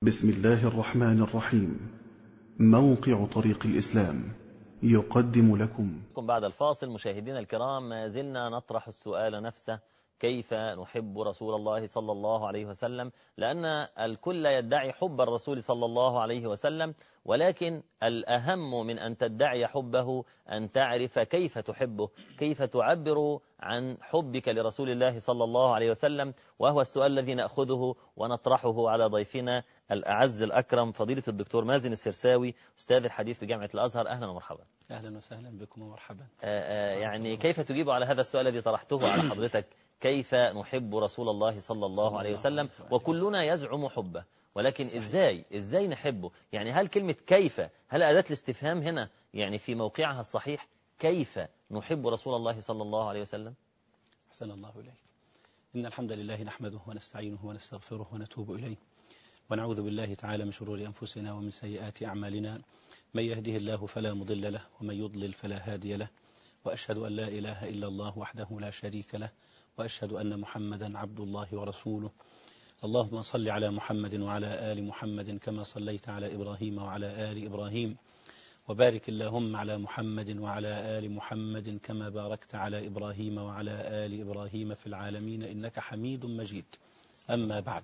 بسم الله الرحمن الرحيم. موقع طريق الإسلام يقدم لكم بعد الفاصل. مشاهدينا الكرام، ما زلنا نطرح السؤال نفسه: كيف نحب رسول الله صلى الله عليه وسلم؟ لأن الكل يدعي حب الرسول صلى الله عليه وسلم، ولكن الأهم من أن تدعي حبه أن تعرف كيف تحبه، كيف تعبر عن حبك لرسول الله صلى الله عليه وسلم. وهو السؤال الذي نأخذه ونطرحه على ضيفنا الأعز الأكرم، فضيلة الدكتور مازن السرساوي، أستاذ الحديث في جامعة الأزهر. أهلا ومرحبا. أهلا وسهلا بكم ومرحبا. يعني كيف تجيب على هذا السؤال الذي طرحته على حضرتك؟ كيف نحب رسول الله صلى الله عليه وسلم وكلنا يزعم حبه، ولكن إزاي نحبه؟ يعني هل كلمة كيف، هل أداة الاستفهام هنا يعني في موقعها الصحيح؟ كيف نحب رسول الله صلى الله عليه وسلم؟ أحسن الله إليك. إن الحمد لله نحمده ونستعينه ونستغفره ونتوب إليه، ونعوذ بالله تعالى من شرور أنفسنا ومن سيئات أعمالنا. من يهده الله فلا مضل له، ومن يضلل فلا هادي له، وأشهد أن لا إله إلا الله وحده لا شريك له، وأشهد أن محمدا عبد الله ورسوله. اللهم صل على محمد وعلى آل محمد كما صليت على إبراهيم وعلى آل إبراهيم، وبارك اللهم على محمد وعلى آل محمد كما باركت على إبراهيم وعلى آل إبراهيم في العالمين إنك حميد مجيد. أما بعد،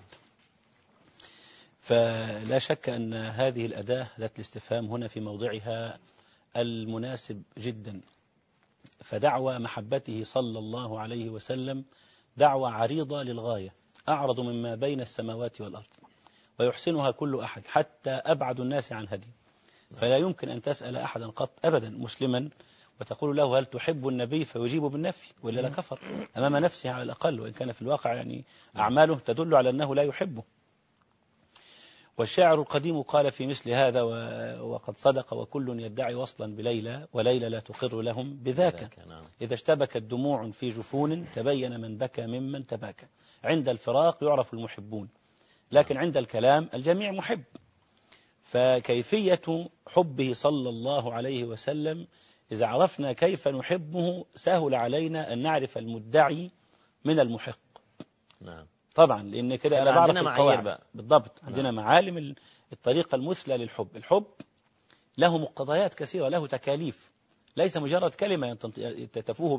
فلا شك أن هذه الأداة ذات الاستفهام هنا في موضعها المناسب جدا، فدعوى محبته صلى الله عليه وسلم دعوة عريضة للغاية، أعرض مما بين السماوات والأرض، ويحسنها كل أحد حتى أبعد الناس عن هدي. فلا يمكن أن تسأل أحدا قط أبدا مسلما وتقول له هل تحب النبي فيجيب بالنفي، وإلا لكفر أمام نفسه على الأقل، وإن كان في الواقع يعني أعماله تدل على أنه لا يحبه. والشاعر القديم قال في مثل هذا وقد صدق: وكل يدعي وصلا بليلى وليلى لا تقر لهم بذاك. إذا اشتبكت دموع في جفون تبين من بكى ممن تباكى. عند الفراق يعرف المحبون، لكن عند الكلام الجميع محب. فكيفية حبه صلى الله عليه وسلم، إذا عرفنا كيف نحبه سهل علينا أن نعرف المدعي من المحق. نعم طبعا، لأن كده أنا بعرف القواعد بالضبط. عندنا معالم الطريقة المثلى للحب. الحب له مقتضيات كثيرة، له تكاليف، ليس مجرد كلمة يفوه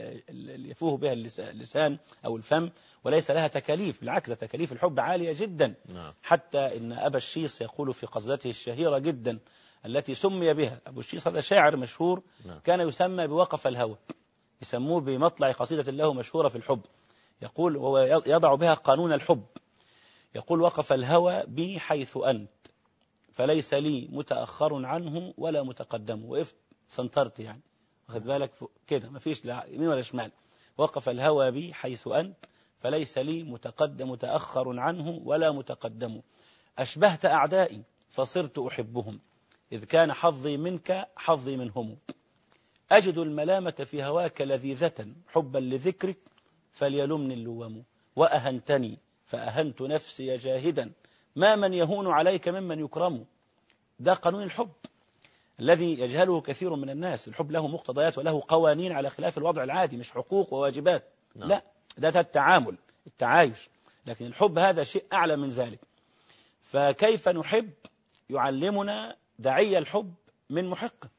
بها اللسان أو الفم، وليس لها تكاليف. بالعكس، تكاليف الحب عالية جدا. حتى إن أبا الشيص يقول في قصيدته الشهيرة جدا التي سمي بها، أبو الشيص هذا شاعر مشهور كان يسمى بوقف الهوى، يسموه بمطلع قصيدة له مشهورة في الحب. يقول وهو يضع بها قانون الحب، يقول: وقف الهوى بي حيث أنت فليس لي متأخر عنه ولا متقدم. وقفت سنترت، يعني واخد بالك كده، ما فيش لا يمين ولا شمال. وقف الهوى بي حيث أنت فليس لي متأخر عنه ولا متقدم. أشبهت أعدائي فصرت أحبهم، إذ كان حظي منك حظي منهم. أجد الملامة في هواك لذيذة، حبا لذكرك فليلمني اللوم. وأهنتني فأهنت نفسي جاهدا، ما من يهون عليك ممن يكرم. ده قانون الحب الذي يجهله كثير من الناس. الحب له مقتضيات وله قوانين على خلاف الوضع العادي، مش حقوق وواجبات. لا، ده التعامل، التعايش. لكن الحب هذا شيء أعلى من ذلك. فكيف نحب يعلمنا داعي الحب من محقه.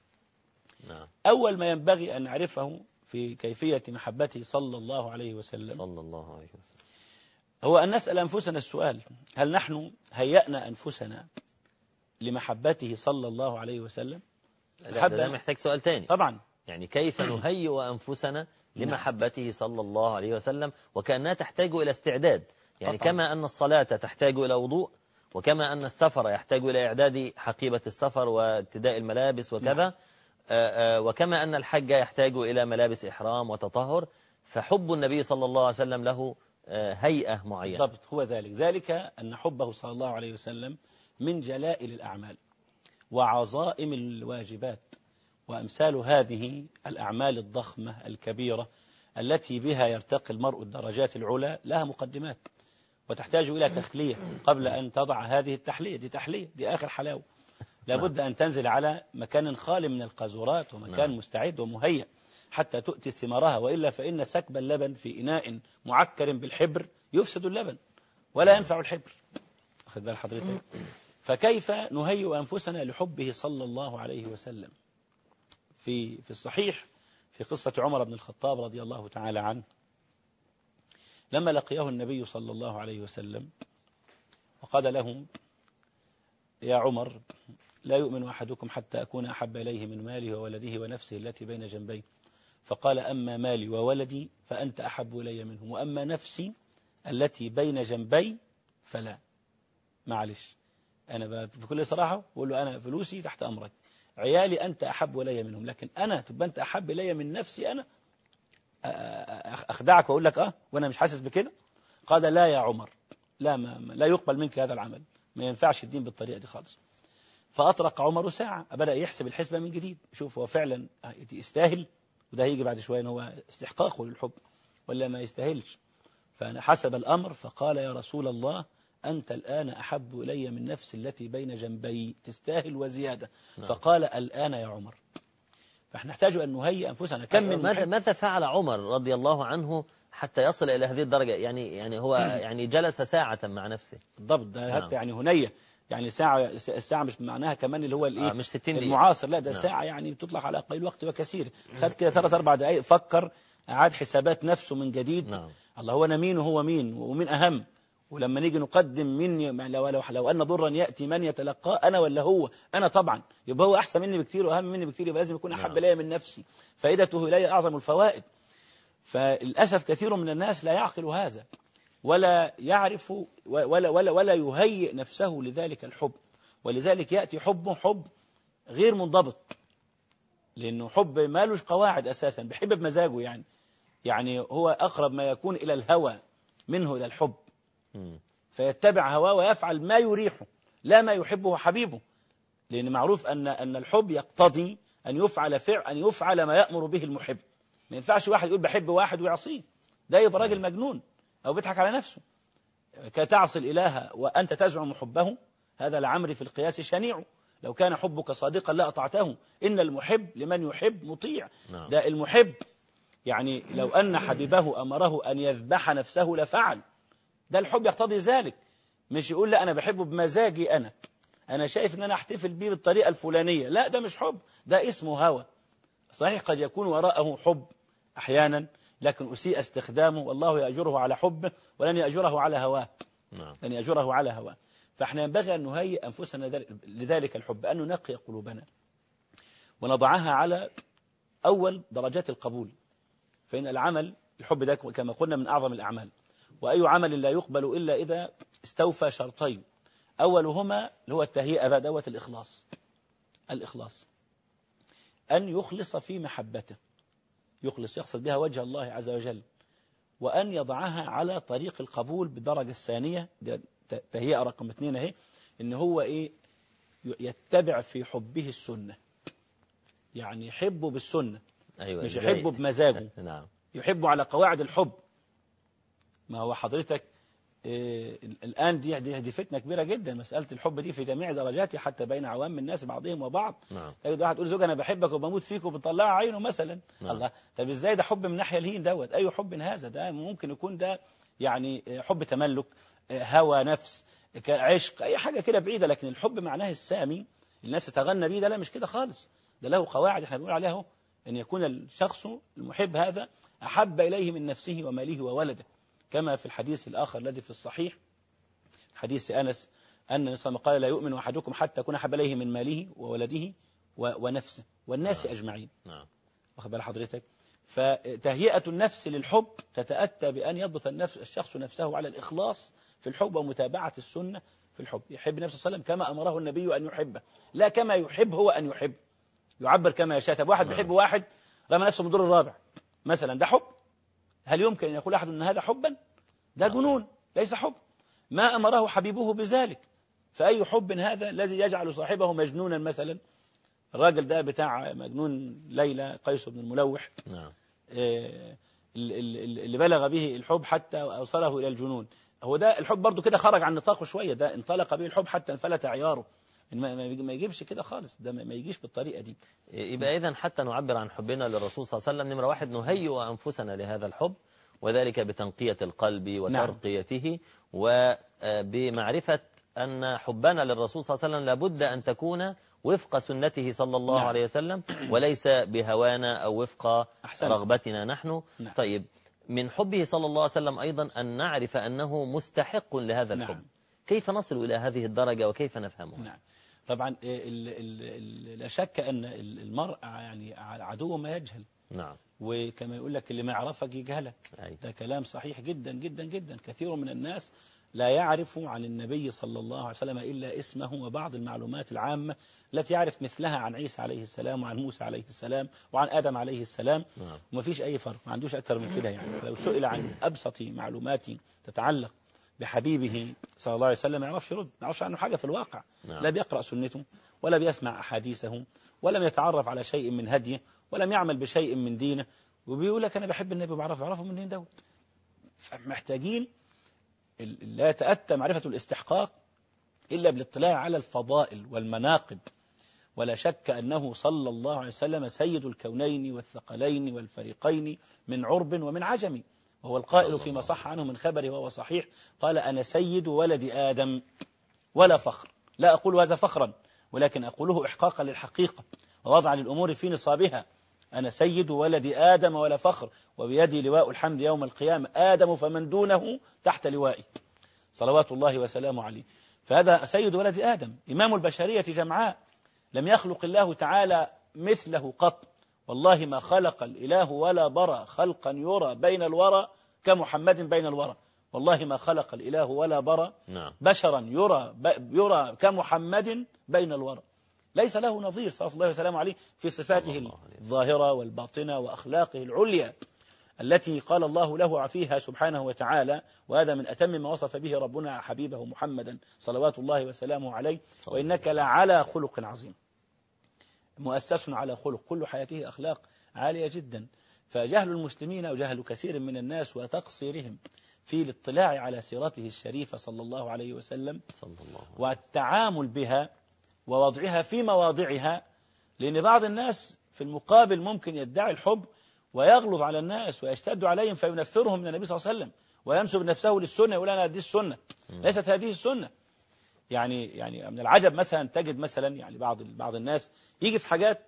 أول ما ينبغي أن نعرفه في كيفية محبته صلى الله عليه وسلم هو أن نسأل أنفسنا السؤال: هل نحن هيأنا أنفسنا لمحبته صلى الله عليه وسلم؟ ده محتاج سؤال تاني طبعا. يعني كيف نهيئ أنفسنا لمحبته صلى الله عليه وسلم، وكأنها تحتاج إلى استعداد. يعني طبعا. كما أن الصلاة تحتاج إلى وضوء، وكما أن السفر يحتاج إلى إعداد حقيبة السفر وابتداء الملابس وكذا، وكما أن الحج يحتاج إلى ملابس إحرام وتطهر، فحب النبي صلى الله عليه وسلم له هيئة معينة. بالضبط، هو ذلك أن حبه صلى الله عليه وسلم من جلائل الأعمال وعظائم الواجبات، وأمثال هذه الأعمال الضخمة الكبيرة التي بها يرتقي المرء الدرجات العلى لها مقدمات، وتحتاج إلى تخلية قبل أن تضع هذه التحلية. دي تحلية، دي آخر حلاوة. لابد أن تنزل على مكان خال من القاذورات ومكان مستعد ومهيأ حتى تؤتي ثمارها، وإلا فإن سكب اللبن في إناء معكر بالحبر يفسد اللبن ولا ينفع الحبر. أخذ بال حضرتك. فكيف نهيئ أنفسنا لحبه صلى الله عليه وسلم؟ في الصحيح في قصة عمر بن الخطاب رضي الله تعالى عنه، لما لقيه النبي صلى الله عليه وسلم وقال له: يا عمر، لا يؤمن أحدكم حتى أكون أحب إليه من ماله وولده ونفسه التي بين جنبيه. فقال: أما مالي وولدي فأنت أحب إلي منهم، وأما نفسي التي بين جنبي فلا. معلش، أنا بكل صراحة بقول له: أنا فلوسي تحت أمرك، عيالي أنت أحب إلي منهم، لكن أنا تبقى أنت أحب إلي من نفسي أنا؟ أخدعك وأقول لك وأنا مش حاسس بكده؟ قال: لا يا عمر، لا يقبل منك هذا العمل، ما ينفعش الدين بالطريقة دي خالص. فأطرق عمر ساعة، بدأ يحسب الحسبة من جديد، شوف هو فعلا يستاهل، وده هيجي بعد شوية إن هو استحقاقه للحب ولا ما يستاهلش. فأنا حسب الأمر فقال: يا رسول الله، أنت الآن أحب إلي من نفسي التي بين جنبي، تستاهل وزيادة. فقال: الآن يا عمر. فإحنا نحتاج أن نهيئ أنفسنا. كم من ماذا فعل عمر رضي الله عنه حتى يصل إلى هذه الدرجة؟ يعني هو يعني جلس ساعة مع نفسه بالضبط، ده حتى يعني هنية، يعني ساعة، الساعة مش معناها كمان اللي هو الإيه مش 60 دقيقة المعاصر، لا ده ساعة يعني بتطلق على قليل وقت وكثير. خد كده 3-4 دقائق، فكر، أعاد حسابات نفسه من جديد. الله، هو أنا مين وهو مين ومين أهم؟ ولما نيجي نقدم من لو أن ضرا يأتي من يتلقاه، أنا ولا هو؟ أنا طبعا، يبقى هو أحسن مني بكثير وأهم مني بكثير، يبقى لازم يكون أحب إلي من نفسي، فائدته إلي أعظم الفوائد. فللأسف كثير من الناس لا يعقل هذا، ولا يعرف ولا يهيئ نفسه لذلك الحب، ولذلك يأتي حب غير منضبط، لأنه حب ما لوش قواعد أساسا، بحب بمزاجه، يعني هو أقرب ما يكون إلى الهوى منه إلى الحب، فيتبع هواه ويفعل ما يريحه لا ما يحبه حبيبه، لأن معروف أن الحب يقتضي أن يفعل ما يأمر به المحب. ما ينفعش واحد يقول بحب واحد ويعصيه، ده يبقى راجل مجنون أو بيضحك على نفسه. كتعصي الإله وأنت تزعم حبه، هذا لعمري في القياس شنيع. لو كان حبك صادقا لا أطعته، إن المحب لمن يحب مطيع. ده المحب، يعني لو أن حبيبه أمره أن يذبح نفسه لفعل. ده الحب يقتضي ذلك، مش يقول لا أنا بحبه بمزاجي، أنا شايف أن أنا أحتفل بيه بالطريقة الفلانية. لا، ده مش حب، ده اسمه هوى. صحيح قد يكون وراءه حب أحيانا، لكن أسيء استخدامه، والله يأجره على حبه ولن يأجره على هواه. لن يأجره على هواه. فإحنا ينبغي أن نهيئ أنفسنا لذلك الحب، أن ننقي قلوبنا ونضعها على أول درجات القبول. فإن الحب ده كما قلنا من أعظم الأعمال، وأي عمل لا يقبل إلا إذا استوفى شرطين، أولهما اللي هو التهيئة بقى دوت الإخلاص، أن يخلص في محبته، يقصد بها وجه الله عز وجل، وأن يضعها على طريق القبول بالدرجة الثانية، تهيئة رقم 2 اهي، إن هو يتبع في حبه السنة، يعني يحبه بالسنة. أيوة، مش يحبه بمزاجه. يحبه على قواعد الحب. ما هو حضرتك الآن دي فتنة كبيرة جدا، مسألة الحب دي في جميع درجاتها، حتى بين عوام الناس بعضهم وبعض. تجد واحد يقول زوج أنا بحبك وبموت فيك وبطلع عينه مثلا. الله، طب إزاي ده حب من ناحية الهين دوت؟ أي حب هذا؟ ده ممكن يكون ده يعني حب تملك، هوى نفس، عشق، أي حاجة كده بعيدة. لكن الحب معناه السامي الناس تتغنى به، ده لا، مش كده خالص. ده له قواعد احنا بنقول عليها أن يكون الشخص المحب هذا أحب إليه من نفسه وماله وولده، كما في الحديث الآخر الذي في الصحيح، حديث أنس، أن النبي صلى الله عليه وسلم قال: لا يؤمن أحدكم حتى يكون أحب إليه من ماله وولده ونفسه والناس أجمعين. واخد بال حضرتك؟ فتهيئة النفس للحب تتأتى بأن يضبط الشخص نفسه على الإخلاص في الحب ومتابعة السنة في الحب. يحب نفسه صلى الله عليه وسلم كما أمره النبي أن يحبه، لا كما يحب هو أن يحب، يعبر كما يشاء. طب واحد بيحب واحد رمى نفسه من الدور الرابع مثلا، ده حب؟ هل يمكن أن يقول أحد أن هذا حبا؟ ده جنون، ليس حب. ما أمره حبيبه بذلك، فأي حب هذا الذي يجعل صاحبه مجنونا مثلا؟ الراجل ده بتاع مجنون ليلى، قيس بن الملوح، اللي بلغ به الحب حتى أوصله إلى الجنون. هو ده الحب برضو كده خرج عن نطاقه شوية، ده انطلق به الحب حتى انفلت عياره. ما يجيبش كده خالص، ده ما يجيش بالطريقة دي. يبقى إذن حتى نعبر عن حبنا للرسول صلى الله عليه وسلم، نمرة 1 نهيئ أنفسنا لهذا الحب، وذلك بتنقية القلب وترقيته وبمعرفة أن حبنا للرسول صلى الله عليه وسلم لابد أن تكون وفق سنته صلى الله عليه وسلم وليس بهوانا أو وفق رغبتنا نحن. طيب، من حبه صلى الله عليه وسلم أيضا أن نعرف أنه مستحق لهذا الحب. كيف نصل إلى هذه الدرجة وكيف نفهمها؟ طبعا لا شك أن المرء يعني عدو ما يجهل. وكما يقول لك اللي ما يعرفك يجهلك. ده كلام صحيح جدا جدا جدا. كثير من الناس لا يعرف عن النبي صلى الله عليه وسلم إلا اسمه وبعض المعلومات العامة التي يعرف مثلها عن عيسى عليه السلام وعن موسى عليه السلام وعن آدم عليه السلام. وما فيش أي فرق، ما عندوش أكثر من كده يعني. لو سئل عن أبسط معلومات تتعلق بحبيبه صلى الله عليه وسلم ما يعرفش يرد، ما يعرفش عنه حاجة في الواقع. لا بيقرأ سنته ولا بيسمع أحاديثه ولم يتعرف على شيء من هديه ولم يعمل بشيء من دينه، وبيقول لك أنا بحب النبي بعرفه منين دوت. محتاجين لا يتأتى معرفة الاستحقاق إلا بالاطلاع على الفضائل والمناقب. ولا شك أنه صلى الله عليه وسلم سيد الكونين والثقلين والفريقين من عرب ومن عجم، وهو القائل فيما صح عنه من خبره وهو صحيح قال أنا سيد ولد آدم ولا فخر. لا أقول هذا فخرا ولكن أقوله إحقاقا للحقيقة ووضعا للأمور في نصابها. أنا سيد ولد آدم ولا فخر وبيدي لواء الحمد يوم القيامة آدم فمن دونه تحت لوائي صلوات الله وسلامه عليه. فهذا سيد ولد آدم إمام البشرية جمعاء، لم يخلق الله تعالى مثله قط. والله ما خلق الإله ولا برى خلقا يرى بين الورى كمحمد بين الورى. والله ما خلق الإله ولا برى بشرا يرى كمحمد بين الورى. ليس له نظير صلى الله عليه وسلم عليه في صفاته الظاهرة والباطنة وأخلاقه العليا التي قال الله له فيها سبحانه وتعالى، وهذا من أتم ما وصف به ربنا حبيبه محمدا صلوات الله وسلامه عليه، وإنك لعلى خلق عظيم. مؤسس على خلق، كل حياته أخلاق عالية جدا. فجهل المسلمين وجهل كثير من الناس وتقصيرهم في الاطلاع على سيرته الشريفة صلى الله عليه وسلم والتعامل بها ووضعها في مواضعها. لأن بعض الناس في المقابل ممكن يدعي الحب ويغلظ على الناس ويشتد عليهم فينفرهم من النبي صلى الله عليه وسلم وينسب نفسه للسنة يقول أنا هذه السنة. ليست هذه السنة. يعني من العجب مثلا تجد مثلا يعني بعض الناس يجي في حاجات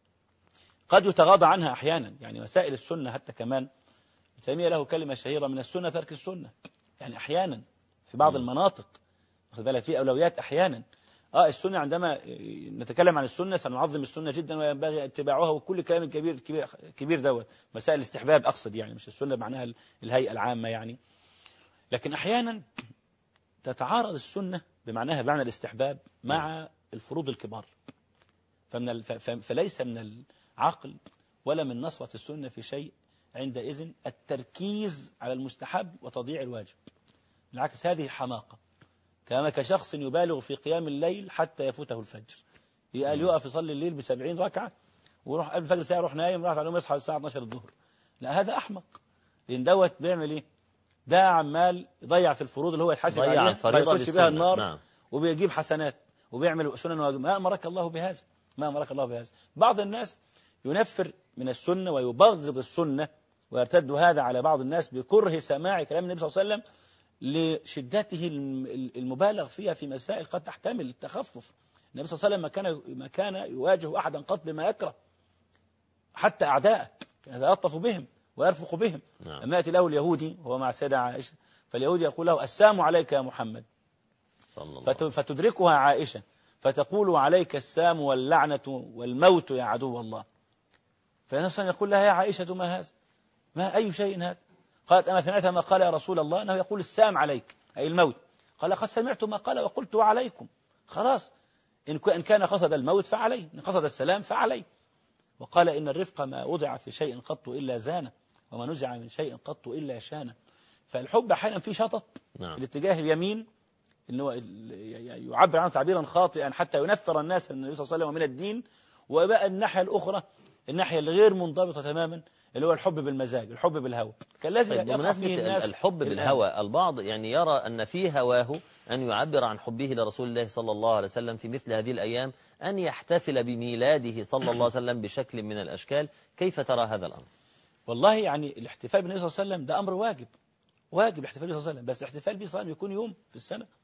قد يتغاضى عنها أحيانا. يعني مسائل السنة حتى كمان تيمية له كلمة شهيرة من السنة ترك السنة. يعني أحيانا في بعض المناطق واخد بالك في أولويات أحيانا. السنة عندما نتكلم عن السنة سنعظم السنة جدا وينبغي اتباعها وكل كلام كبير دوت. مسائل الاستحباب أقصد يعني مش السنة معناها الهيئة العامة يعني. لكن أحيانا تتعارض السنة بمعنى الاستحباب مع الفروض الكبار. فليس من العقل ولا من نصرة السنة في شيء عندئذ التركيز على المستحب وتضييع الواجب. بالعكس هذه حماقة. كما كشخص يبالغ في قيام الليل حتى يفوته الفجر. يقف يصلي الليل ب70 ركعة ويروح قبل الفجر ساعة يروح نايم راح عليهم يصحى الساعة 12 الظهر. لا هذا أحمق. لأن دوت بيعمل إيه؟ ده عمال يضيع في الفروض اللي هو يتحاسب عليها ويخش بها النار وبيجيب حسنات وبيعمل سنن واجب. ما أمرك الله بهذا. بعض الناس ينفر من السنة ويبغض السنة ويرتد هذا على بعض الناس بكره سماع كلام النبي صلى الله عليه وسلم لشدته المبالغ فيها في مسائل قد تحتمل التخفف. النبي صلى الله عليه وسلم ما كان يواجه أحدا قط بما يكره حتى أعداءه كان يلطف بهم ويرفق بهم. لما يأتي له اليهودي وهو مع السيدة عائشة فاليهودي يقول له السلام عليك يا محمد فتدركها عائشة فتقول عليك السام واللعنة والموت يا عدو الله. فالنبي يقول لها يا عائشة ما هذا؟ ما أي شيء هذا؟ قالت أما سمعت ما قال يا رسول الله أنه يقول السام عليك أي الموت؟ قال قد سمعت ما قال وقلت وعليكم. خلاص إن كان قصد الموت فعليه، إن قصد السلام فعليه. وقال إن الرفق ما وضع في شيء قط إلا زانه وما نزع من شيء قط إلا شانه. فالحب أحيانا في شطط في الاتجاه اليمين إنه يعبر عنه تعبيرا خاطئا حتى ينفر الناس من النبي صلى الله عليه وسلم ومن الدين. وبقى الناحية الأخرى الناحية الغير منضبطة تماما اللي هو الحب بالمزاج، الحب بالهوى. كان لازم بمناسبة الحب بالهوى البعض يعني يرى أن في هواه أن يعبر عن حبه لرسول الله صلى الله عليه وسلم في مثل هذه الأيام أن يحتفل بميلاده صلى الله عليه وسلم بشكل من الأشكال. كيف ترى هذا الأمر؟ والله يعني الاحتفال بالنبي صلى الله عليه وسلم ده أمر واجب الاحتفال به صلى الله عليه وسلم. بس الاحتفال به صلى الله عليه وسلم يكون يوم في السنة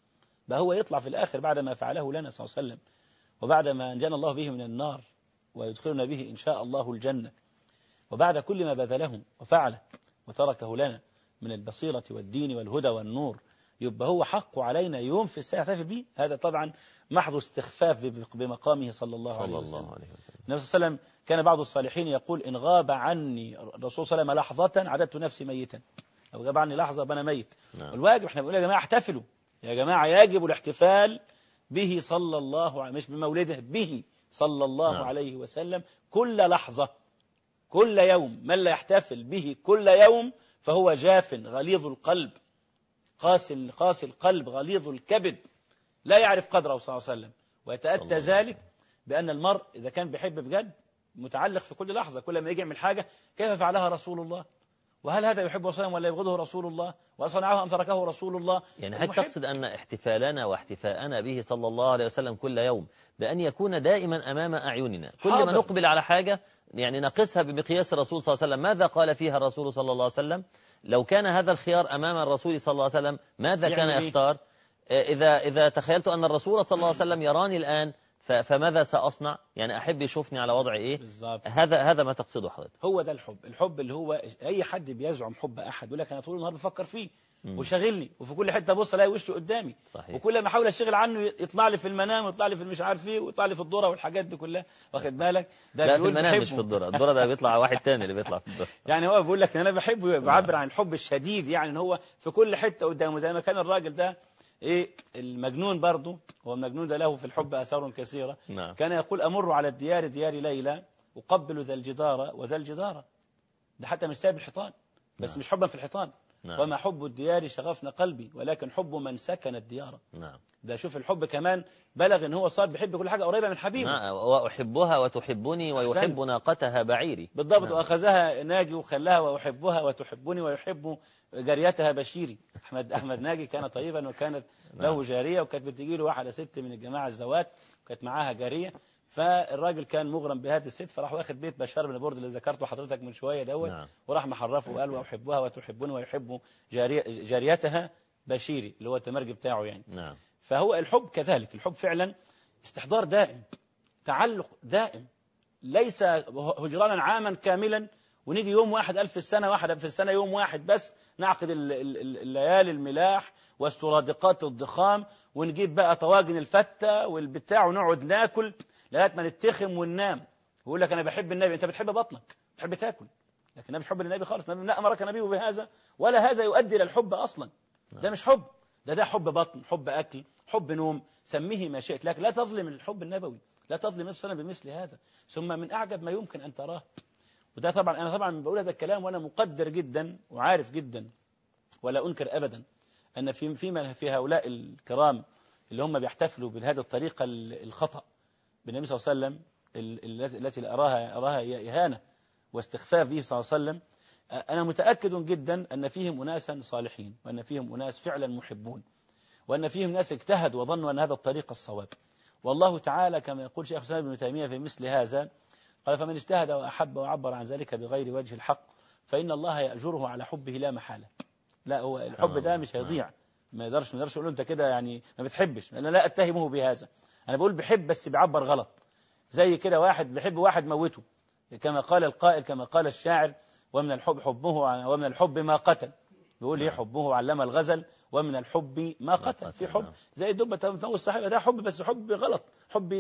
بقى هو يطلع في الآخر بعد ما فعله لنا صلى الله عليه وسلم، وبعد ما أنجانا الله به من النار ويدخلنا به إن شاء الله الجنة، وبعد كل ما بذله وفعله وتركه لنا من البصيرة والدين والهدى والنور، يبقى هو حق علينا يوم في الساعة يحتفل به. هذا طبعا محض استخفاف بمقامه صلى الله عليه وسلم. النبي صلى الله عليه وسلم كان بعض الصالحين يقول: إن غاب عني الرسول صلى الله عليه وسلم لحظة عددت نفسي ميتا، أو غاب عني لحظة أنا ميت. والواجب احنا بنقول يا جماعة احتفلوا، يا جماعة يجب الاحتفال به صلى الله عليه، مش بمولده، به صلى الله عليه وسلم كل لحظة كل يوم. من لا يحتفل به كل يوم فهو جاف غليظ القلب قاسي القلب غليظ الكبد، لا يعرف قدره صلى الله عليه وسلم. ويتأتى ذلك بأن المرء إذا كان بيحب بجد متعلق في كل لحظة، كل ما يجي يعمل حاجة كيف فعلها رسول الله، وهل هذا يحبه صلى الله عليه وسلم ولا يبغضه رسول الله، وصنعه أم تركه رسول الله. يعني هل تقصد أن احتفالنا واحتفاءنا به صلى الله عليه وسلم كل يوم بأن يكون دائما أمام أعيننا، كل ما نقبل على حاجة يعني نقصها بمقياس الرسول صلى الله عليه وسلم، ماذا قال فيها الرسول صلى الله عليه وسلم؟ لو كان هذا الخيار أمام الرسول صلى الله عليه وسلم ماذا كان يختار؟ إذا تخيلت أن الرسول صلى الله عليه وسلم يراني الآن فماذا سأصنع؟ يعني أحب يشوفني على وضع إيه؟ بالزبط. هذا ما تقصده حضرتك؟ هو ده الحب اللي هو أي حد بيزعم حب أحد يقول لك أنا طول النهار بفكر فيه وشاغلني، وفي كل حته ابص الاقي وشه قدامي. صحيح. وكل ما احاول اشتغل عنه يطلع لي في المنام ويطلع لي في مش عارف ايه ويطلع لي في الذره والحاجات دي كلها، واخد بالك؟ ده لا في المنام مش في الذره ده بيطلع واحد تاني اللي بيطلع في الذره. يعني هو بيقول لك انا بحبه، بيعبر عن الحب الشديد، يعني ان هو في كل حته قدامه، زي ما كان الراجل ده ايه المجنون برضه، هو المجنون ده له في الحب اثار كثيره. نعم. كان يقول امر على الديار ديار ليلى اقبل ذا الجدار وذا الجدار، ده حتى مش سايب الحيطان بس. نعم. مش حبا في الحيطان. نعم. وما حب الديار شغفنا قلبي ولكن حب من سكن الديار. نعم. ده شوف الحب كمان بلغ ان هو صار بيحب كل حاجه قريبه من حبيبه. نعم. وأحبها وتحبني ويحب ناقتها بعيري. بالضبط. نعم. واخذها ناجي وخلاها واحبها وتحبني ويحب جاريتها بشيري. احمد ناجي كان طيبا وكانت له جاريه، وكانت بتجي له واحده ست من الجماعه الزوات وكانت معاها جاريه، فالراجل كان مغرم بهذه الست، فراح واخد بيت بشار بن برد اللي ذكرته حضرتك من شويه دوت. نعم. وراح محرفه وقال واحبها وتحبني ويحب جاريتها بشيري اللي هو التمرج بتاعه يعني. نعم. فهو الحب كذلك، الحب فعلا استحضار دائم، تعلق دائم، ليس هجرانا عاما كاملا ونيجي يوم واحد 1000 السنة، واحد في السنة يوم واحد بس نعقد الليالي الملاح واسترادقات الضخام ونجيب بقى طواجن الفتة والبتاع ونقعد ناكل لغايه ما نتخم وننام. ويقول لك انا بحب النبي، انت بتحب بطنك، بتحب تاكل، لكن مش حب للنبي خالص. لا امرك النبي بهذا ولا هذا يؤدي الى الحب اصلا. ده مش حب، ده حب بطن، حب اكل، حب نوم، سميه ما شئت، لكن لا تظلم الحب النبوي، لا تظلم النبي صلى الله عليه وسلم بمثل هذا. ثم من اعجب ما يمكن ان تراه، وده طبعا انا طبعا بقول هذا الكلام وانا مقدر جدا وعارف جدا ولا انكر ابدا ان في هؤلاء الكرام اللي هم بيحتفلوا بهذه الطريقه الخطأ بالنبي صلى الله عليه وسلم، التي أراها إهانة واستخفاف به صلى الله عليه وسلم. أنا متأكد جدا أن فيهم أناسا صالحين، وأن فيهم أناس فعلا محبون، وأن فيهم ناس اجتهدوا وظنوا أن هذا الطريق الصواب. والله تعالى كما يقول شيخ الإسلام ابن تيمية في مثل هذا قال فمن اجتهد وأحب وعبر عن ذلك بغير وجه الحق فإن الله يأجره على حبه لا محالة. لا هو الحب ده مش هيضيع، ما يقدرش يقول له أنت كده يعني ما بتحبش. أنا لا أتهمه بهذا، أنا بقول بحب بس بيعبر غلط. زي كده واحد بيحب واحد موته، كما قال القائل، كما قال الشاعر ومن الحب حبه ومن الحب ما قتل. بيقول ايه حبه علم الغزل ومن الحب ما قتل. في حب زي الدبة تموت صاحبها، ده حب بس حب غلط، حب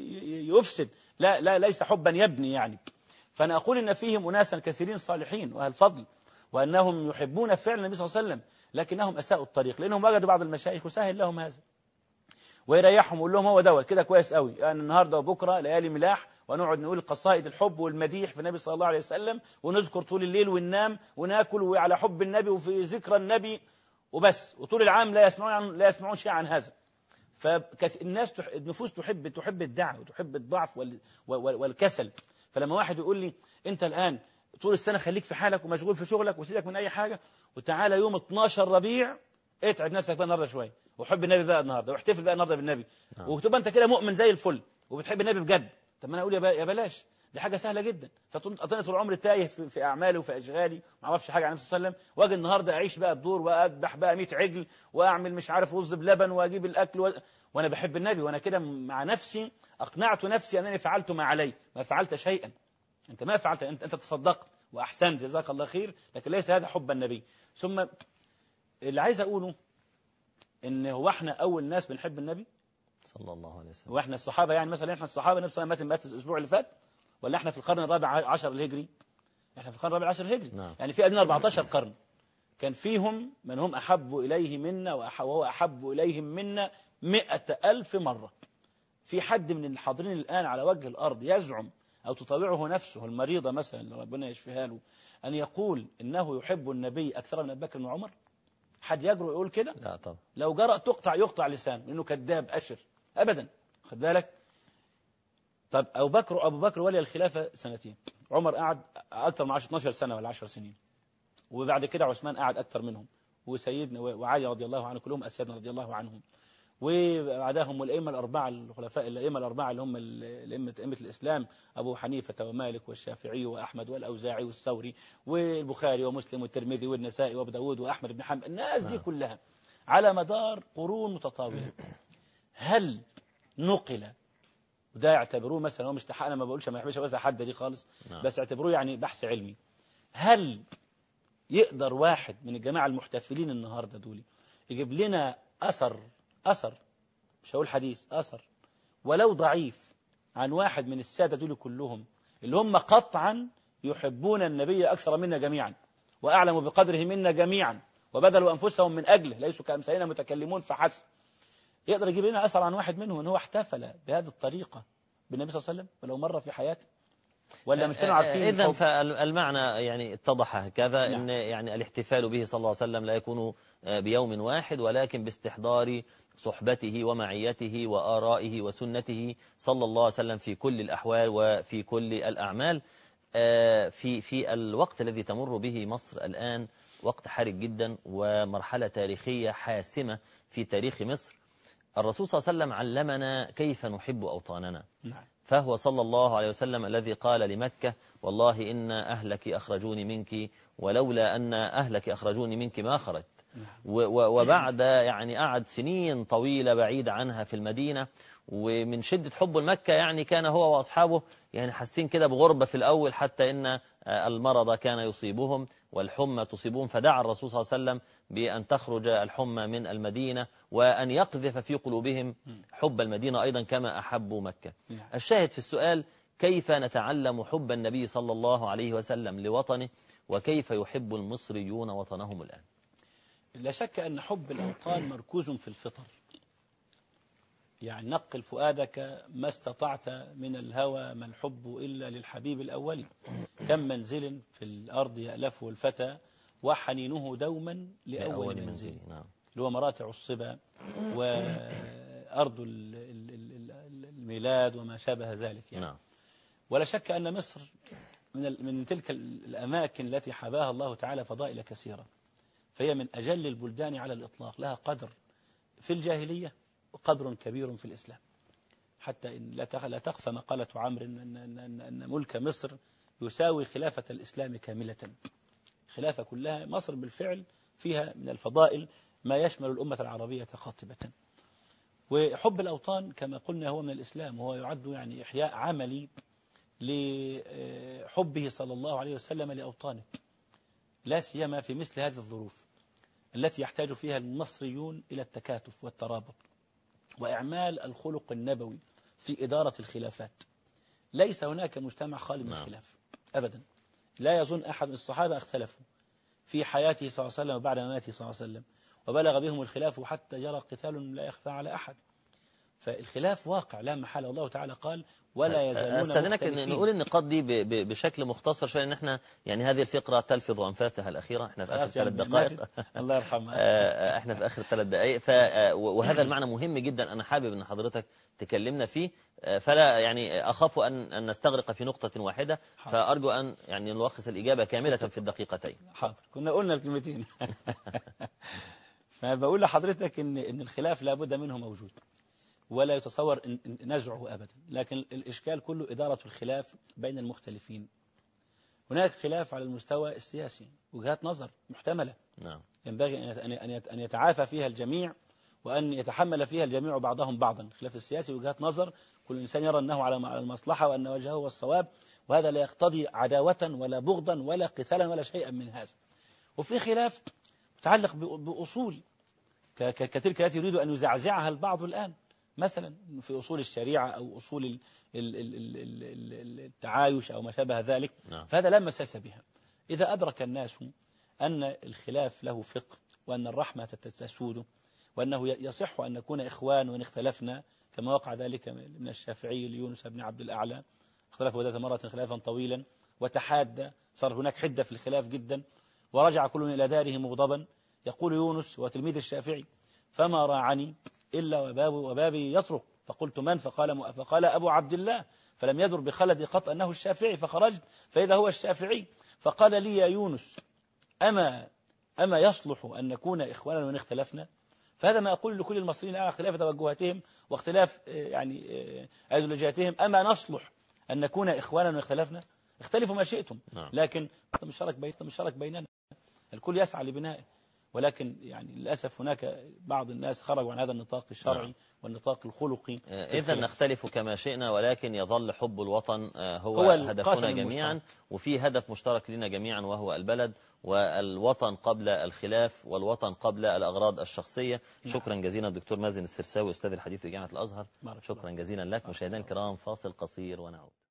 يفسد، لا ليس حبا يبني يعني. فأنا أقول إن فيهم أناسا كثيرين صالحين وأهل فضل، وأنهم يحبون فعلا النبي صلى الله عليه وسلم، لكنهم أساءوا الطريق لأنهم وجدوا بعض المشايخ وسهل لهم هذا ويريحهم ويقول لهم هو دوت كده كويس قوي، يعني النهارده وبكره ليالي ملاح ونقعد نقول قصائد الحب والمديح في النبي صلى الله عليه وسلم ونذكر طول الليل وننام وناكل وعلى حب النبي وفي ذكر النبي وبس، وطول العام لا يسمعون شيء عن هذا. فالناس النفوس تحب الدعوة وتحب الضعف والكسل. فلما واحد يقول لي انت الآن طول السنة خليك في حالك ومشغول في شغلك وسيبك من أي حاجة، وتعالى يوم 12 ربيع اتعب نفسك بقى النهارده شويه وحب النبي بقى النهارده واحتفل بقى النهارده بالنبي، وتبقى انت كده مؤمن زي الفل وبتحب النبي بجد. طب ما انا اقول يا بلاش، دي حاجة سهلة جدا. فأنا طول عمري تايه في أعمالي وفي أشغالي، ما أعرفش حاجة عن النبي صلى الله عليه وسلم، وأجي النهاردة أعيش بقى الدور وأذبح بقى 100 عجل وأعمل مش عارف رز بلبن وأجيب الأكل وأنا بحب النبي، وأنا كده مع نفسي أقنعت نفسي أنني فعلت ما علي. ما فعلت شيئا، أنت ما فعلت، أنت تصدقت وأحسنت جزاك الله خير، لكن ليس هذا حب النبي. ثم اللي عايز أقوله إن هو إحنا أول ناس بنحب النبي صلى الله عليه وسلم، وإحنا الصحابة، يعني مثلا إحنا الصحابة نفس مات الأسبوع اللي فات، ولا إحنا في القرن الرابع عشر الهجري؟ إحنا في القرن الرابع عشر الهجري. نعم. يعني في قبلنا 14 قرن كان فيهم من هم أحب إليه منا وهو أحب إليهم منا 100,000 مرة. في حد من الحاضرين الآن على وجه الأرض يزعم أو تطاوعه نفسه المريضة مثلا اللي ربنا يشفيها له أن يقول إنه يحب النبي أكثر من أبي بكر وعمر؟ حد يجرؤ يقول كده؟ لا طبعا. لو جرأ يقطع لسانه لأنه كذاب أشر أبدا. خد بالك. طب أبو بكر ولي الخلافة سنتين، عمر قعد أكثر من 12 سنة ولا 10 سنين، وبعد كده عثمان قعد أكثر منهم، وسيدنا وعلي رضي الله عنه، كلهم أسيادنا رضي الله عنهم، وبعدهم الأئمة الأربعة الخلفاء، الأئمة الأربعة اللي هم أئمة الإسلام، أبو حنيفة ومالك والشافعي وأحمد والأوزاعي والثوري والبخاري ومسلم والترمذي والنسائي وأبو داود وأحمد بن حنبل. الناس دي كلها على مدار قرون متطاولة، هل نقل، وده يعتبروه مثلا، هو مش أنا ما بقولش ما يحبش حد دي خالص، بس اعتبروه يعني بحث علمي، هل يقدر واحد من الجماعة المحتفلين النهاردة دول يجيب لنا أثر مش هقول حديث، أثر ولو ضعيف عن واحد من السادة دول كلهم اللي هم قطعا يحبون النبي أكثر منا جميعا وأعلم بقدره منا جميعا وبذلوا أنفسهم من أجله، ليسوا كأمثالنا متكلمون فحسب، يقدر يجيب لنا أثر عن واحد منهم أنه احتفل بهذه الطريقة بالنبي صلى الله عليه وسلم ولو مرة في حياته؟ ولا مش كانوا عارفين؟ إذن فالمعنى يعني اتضح هكذا. نعم. إن يعني الاحتفال به صلى الله عليه وسلم لا يكون بيوم واحد، ولكن باستحضار صحبته ومعيته وآرائه وسنته صلى الله عليه وسلم في كل الأحوال وفي كل الأعمال. في الوقت الذي تمر به مصر الآن وقت حرج جدا ومرحلة تاريخية حاسمة في تاريخ مصر. الرسول صلى الله عليه وسلم علمنا كيف نحب أوطاننا. نعم. فهو صلى الله عليه وسلم الذي قال لمكة: والله إن أهلك أخرجوني منك ولولا أن أهلك أخرجوني منك ما خرجت. وبعد يعني قعد سنين طويلة بعيد عنها في المدينة، ومن شدة حب المكة يعني كان هو وأصحابه يعني حاسين كده بغربة في الأول، حتى إن المرض كان يصيبهم والحمى تصيبهم، فدعا الرسول صلى الله عليه وسلم بأن تخرج الحمى من المدينة وأن يقذف في قلوبهم حب المدينة أيضا كما أحبوا مكة. الشاهد في السؤال: كيف نتعلم حب النبي صلى الله عليه وسلم لوطنه، وكيف يحب المصريون وطنهم الآن؟ لا شك أن حب الأوطان مركوز في الفطر، يعني نقل فؤادك ما استطعت من الهوى، ما الحب إلا للحبيب الأول، كم منزل في الأرض يألفه الفتى وحنينه دوما لأول منزل. نعم. اللي هو مراتع الصبا وأرض الميلاد وما شابه ذلك يعني. نعم. ولا شك أن مصر من تلك الأماكن التي حباها الله تعالى فضائل كثيرة، فهي من أجل البلدان على الإطلاق، لها قدر في الجاهلية وقدر كبير في الإسلام، حتى إن لا تخفى مقالة عمرو أن ملك مصر يساوي خلافة الإسلام كاملة. خلافة كلها مصر بالفعل فيها من الفضائل ما يشمل الأمة العربية قاطبة. وحب الأوطان كما قلنا هو من الإسلام، وهو يعد يعني إحياء عملي لحبه صلى الله عليه وسلم لأوطانه، لا سيما في مثل هذه الظروف التي يحتاج فيها المصريون إلى التكاتف والترابط وإعمال الخلق النبوي في إدارة الخلافات. ليس هناك مجتمع خالي من الخلاف أبدا. لا يظن أحد من الصحابة اختلفوا في حياته صلى الله عليه وسلم وبعد مماته صلى الله عليه وسلم، وبلغ بهم الخلاف حتى جرى قتال لا يخفى على أحد. فالخلاف واقع لا محالة، الله تعالى قال: ولا يزالون استاذنك نقول النقاط دي بشكل مختصر شويه، ان احنا يعني هذه الفقره تلفظ انفاسها الاخيره، احنا في اخر 3 دقائق. الله يرحمها. احنا في اخر 3 دقائق، وهذا المعنى مهم جدا، انا حابب ان حضرتك تكلمنا فيه، فلا يعني اخاف ان نستغرق في نقطه واحده. حاضر. فارجو ان يعني نلخص الاجابه كامله في الدقيقتين. حاضر. كنا قلنا الكلمتين. فبقول لحضرتك ان الخلاف لابد منه موجود، ولا يتصور نزعه أبدا، لكن الإشكال كله إدارة الخلاف بين المختلفين. هناك خلاف على المستوى السياسي، وجهات نظر محتملة، نعم، ينبغي أن يتعافى فيها الجميع، وأن يتحمل فيها الجميع بعضهم بعضا. الخلاف السياسي وجهات نظر، كل إنسان يرى أنه على المصلحة وأن وجهه هو الصواب، وهذا لا يقتضي عداوة ولا بغضا ولا قتالا ولا شيئا من هذا. وفي خلاف متعلق بأصول كتلك التي يريد أن يزعزعها البعض الآن، مثلا في أصول الشريعة أو أصول التعايش أو ما شابه ذلك. فهذا لا مساس بها. إذا أدرك الناس أن الخلاف له فقه، وأن الرحمة تسود، وأنه يصح أن نكون إخوان وإن اختلفنا، كما وقع ذلك من الشافعي ليونس بن عبد الأعلى، اختلفوا ذات مرة خلافا طويلا وتحاد، صار هناك حدة في الخلاف جدا، ورجع كل إلى داره مغضبا. يقول يونس وتلميذ الشافعي: فما راعني إلا وبابي يطرق، فقلت من؟ فقال أبو عبد الله، فلم يدر بخلدي قط أنه الشافعي، فخرجت فإذا هو الشافعي، فقال لي: يا يونس، أما يصلح أن نكون إخوانا وإن اختلفنا؟ فهذا ما أقول لكل المصريين على اختلاف توجهاتهم واختلاف أيديولوجياتهم: أما نصلح أن نكون إخوانا وإن اختلفنا؟ اختلفوا ما شئتم، لكن مشترك بيننا، الكل يسعى لبنائه. ولكن للأسف هناك بعض الناس خرجوا عن هذا النطاق الشرعي والنطاق الخلقي. إذا نختلف كما شئنا، ولكن يظل حب الوطن هو هدفنا جميعا، وفي هدف مشترك لنا جميعا وهو البلد والوطن قبل الخلاف، والوطن قبل الأغراض الشخصية. شكرا جزيلا دكتور مازن السرساوي، أستاذ الحديث في جامعة الأزهر. شكرا جزيلا لك. مشاهدينا الكرام، فاصل قصير ونعود.